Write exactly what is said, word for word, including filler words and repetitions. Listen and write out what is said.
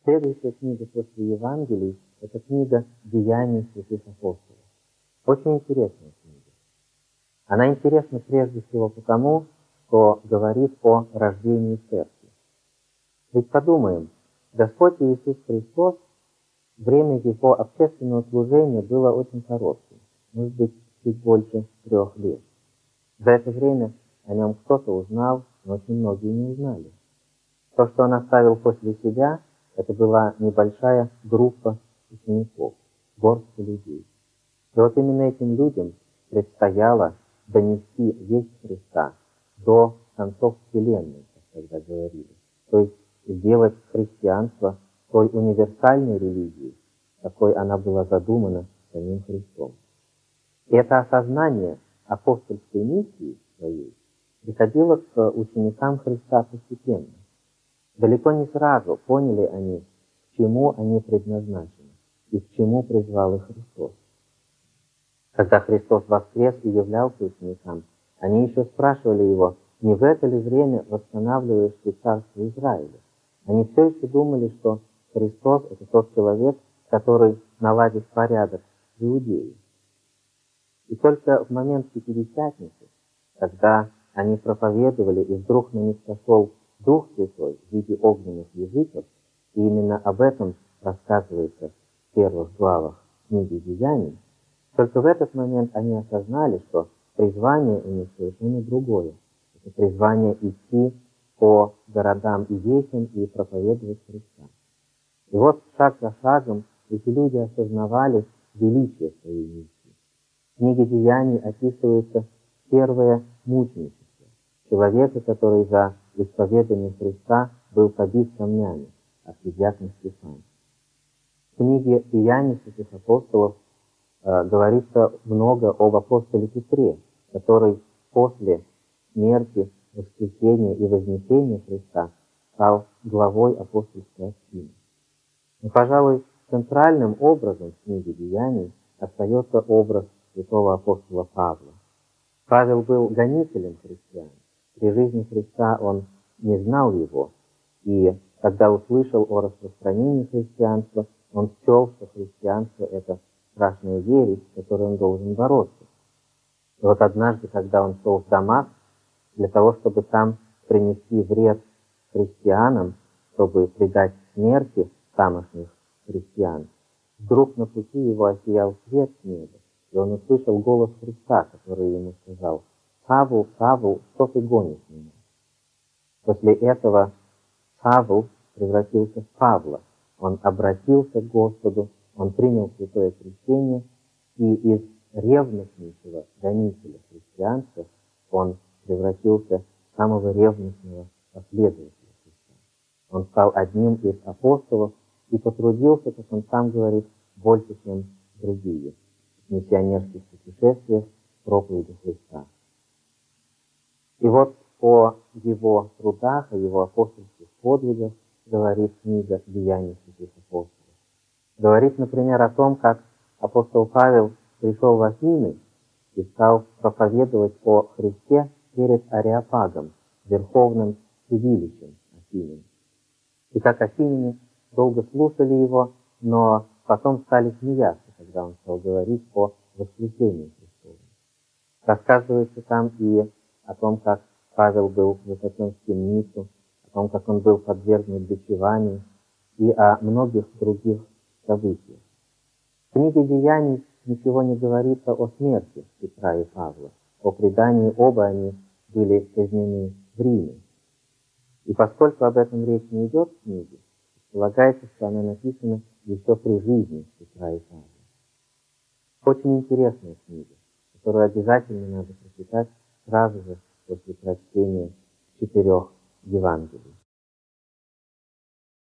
Следующая книга после Евангелий – это книга «Деяний святых апостолов». Очень интересная книга. Она интересна прежде всего потому, что говорит о рождении церкви. Ведь подумаем, Господь Иисус Христос, время Его общественного служения было очень коротким, может быть, чуть больше трех лет. За это время о Нем кто-то узнал, но очень многие не узнали. То, что Он оставил после себя, это была небольшая группа учеников, горстка людей. И вот именно этим людям предстояло донести весть Христа до концов вселенной, как тогда говорили. То есть сделать христианство той универсальной религией, какой она была задумана самим Христом. И это осознание апостольской миссии своей приходило к ученикам Христа постепенно. Далеко не сразу поняли они, к чему они предназначены и к чему призвал их Христос. Когда Христос воскрес и являлся ученикам, они еще спрашивали Его, не в это ли время восстанавливаешь ты царство Израиля? Они все еще думали, что Христос — это тот человек, который наладит порядок в Иудее. И только в момент Пятидесятницы, когда они проповедовали, и вдруг на них сошел Дух Святой в виде огненных языков, и именно об этом рассказывается в первых главах книги «Деяний», только в этот момент они осознали, что призвание у них совершенно другое. Это призвание идти по городам и весям и проповедовать Христа. И вот шаг за шагом эти люди осознавали величие своей миссии. В книге «Деяний» описывается первое мученичество человека, который за исповедание Христа был побит камнями, архидиакон Стефан. В книге «Деяний святых апостолов» э, говорится много об апостоле Петре, который после смерти, воскресения и вознесения Христа стал главой апостольской общины. Но, пожалуй, центральным образом в книге «Деяний» остается образ святого апостола Павла. Павел был гонителем христиан. При жизни Христа он не знал его, и когда услышал о распространении христианства, он счел, что христианство — это страшная ересь, с которой он должен бороться. И вот однажды, когда он шел в Дамаск, для того, чтобы там принести вред христианам, чтобы предать смерти тамошних христиан, вдруг на пути его осиял свет с неба, и он услышал голос Христа, который ему сказал: «Савл, Савл, что ты гонишь меня?» После этого Савл превратился в Павла. Он обратился к Господу, он принял святое крещение, и из ревностнейшего гонителя христианства он превратился в самого ревностного последователя Христа. Он стал одним из апостолов и потрудился, как он сам говорит, больше, чем другие, в миссионерских путешествиях, в проповеди Христа. И вот о его трудах, о его апостольских подвигах говорит книга «Деяний святых апостолов». Говорит, например, о том, как апостол Павел пришел в Афины и стал проповедовать о Христе перед Ареопагом, верховным судилищем Афинин. И как афиняне долго слушали его, но потом стали смеяться, когда он стал говорить о воскресении Христовом. Рассказывается там и о том, как Павел был заточен в темницу, о том, как он был подвергнут бичеванию, и о многих других событиях. В книге «Деяний» ничего не говорится о смерти Петра и Павла. По преданию, оба они были казнены в Риме. И поскольку об этом речь не идет в книге, полагается, что она написана еще при жизни Петра и Павла. Очень интересная книга, которую обязательно надо прочитать сразу же после прочтения четырех Евангелий.